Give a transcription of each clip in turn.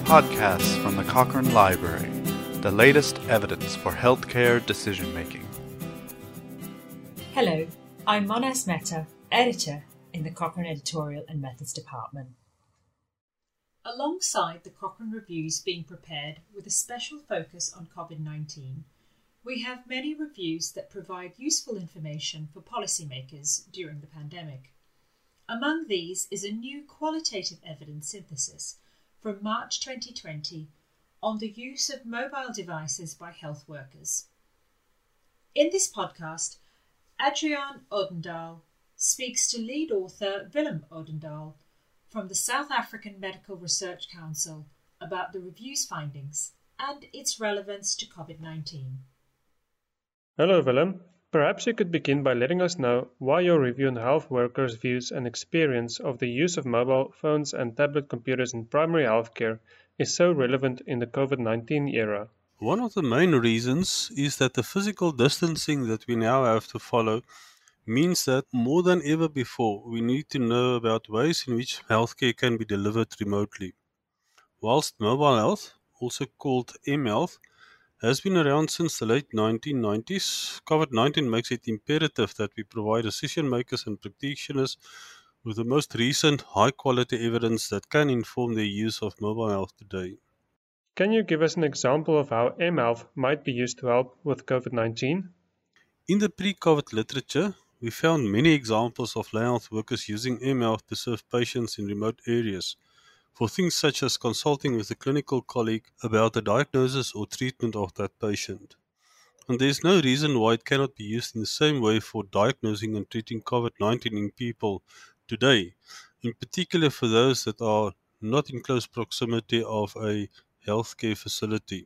podcasts from the Cochrane Library, the latest evidence for healthcare decision-making. Hello, I'm Monas Mehta, editor in the Cochrane Editorial and Methods Department. Alongside the Cochrane reviews being prepared with a special focus on COVID-19, we have many reviews that provide useful information for policymakers during the pandemic. Among these is a new qualitative evidence synthesis from March 2020 on the use of mobile devices by health workers. In this podcast, Adriaan Odendaal speaks to lead author Willem Odendaal from the South African Medical Research Council about the review's findings and its relevance to COVID-19. Hello Willem, perhaps you could begin by letting us know why your review on health workers' views and experience of the use of mobile phones and tablet computers in primary healthcare is so relevant in the COVID-19 era. One of the main reasons is that the physical distancing that we now have to follow means that more than ever before we need to know about ways in which healthcare can be delivered remotely. Whilst mobile health, also called mHealth, has been around since the late 1990s, COVID-19 makes it imperative that we provide decision makers and practitioners with the most recent high-quality evidence that can inform their use of mobile health today. Can you give us an example of how mHealth might be used to help with COVID-19? In the pre-COVID literature, we found many examples of lay health workers using mHealth to serve patients in remote areas for things such as consulting with a clinical colleague about the diagnosis or treatment of that patient. And there is no reason why it cannot be used in the same way for diagnosing and treating COVID-19 in people today, in particular for those that are not in close proximity of a healthcare facility.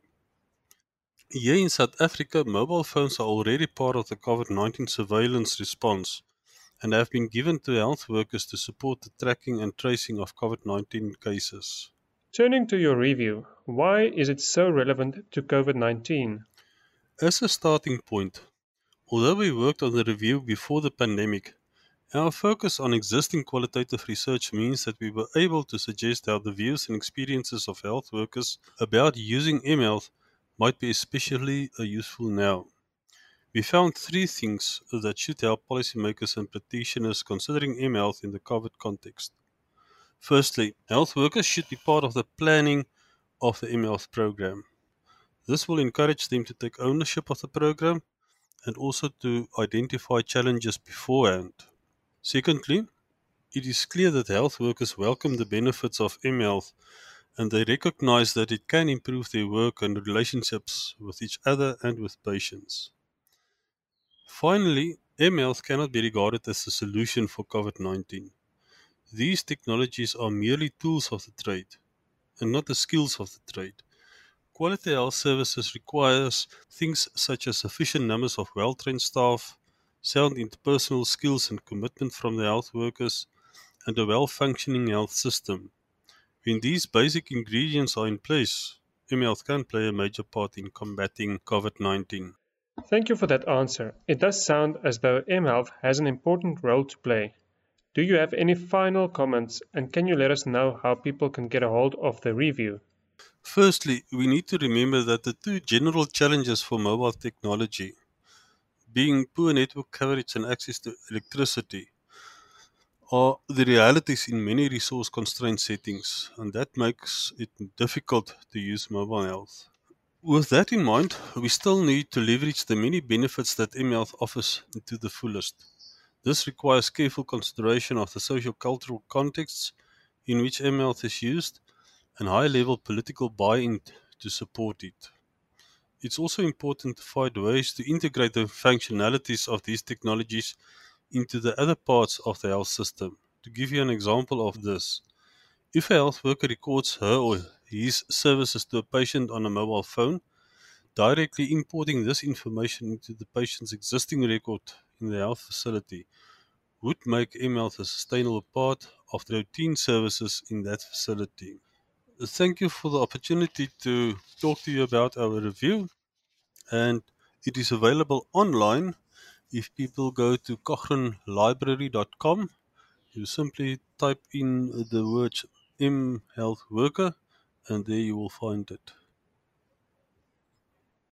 Here in South Africa, mobile phones are already part of the COVID-19 surveillance response and have been given to health workers to support the tracking and tracing of COVID-19 cases. Turning to your review, why is it so relevant to COVID-19? As a starting point, although we worked on the review before the pandemic, our focus on existing qualitative research means that we were able to suggest how the views and experiences of health workers about using mHealth might be especially useful now. We found three things that should help policymakers and practitioners considering mHealth in the COVID context. Firstly, health workers should be part of the planning of the mHealth program. This will encourage them to take ownership of the program and also to identify challenges beforehand. Secondly, it is clear that health workers welcome the benefits of mHealth and they recognize that it can improve their work and relationships with each other and with patients. Finally, mHealth cannot be regarded as a solution for COVID-19. These technologies are merely tools of the trade and not the skills of the trade. Quality health services requires things such as sufficient numbers of well-trained staff, sound interpersonal skills and commitment from the health workers, and a well-functioning health system. When these basic ingredients are in place, mHealth can play a major part in combating COVID-19. Thank you for that answer. It does sound as though mHealth has an important role to play. Do you have any final comments, and can you let us know how people can get a hold of the review? Firstly, we need to remember that the two general challenges for mobile technology, being poor network coverage and access to electricity, are the realities in many resource-constrained settings, and that makes it difficult to use mobile health. With that in mind, we still need to leverage the many benefits that mHealth offers to the fullest. This requires careful consideration of the socio-cultural contexts in which mHealth is used and high-level political buy-in to support it. It's also important to find ways to integrate the functionalities of these technologies into the other parts of the health system. To give you an example of this, if a health worker records her or his services to a patient on a mobile phone, directly importing this information into the patient's existing record in the health facility would make mHealth a sustainable part of the routine services in that facility. Thank you for the opportunity to talk to you about our review, and it is available online. If people go to cochranelibrary.com, you simply type in the words mHealth worker and there you will find it.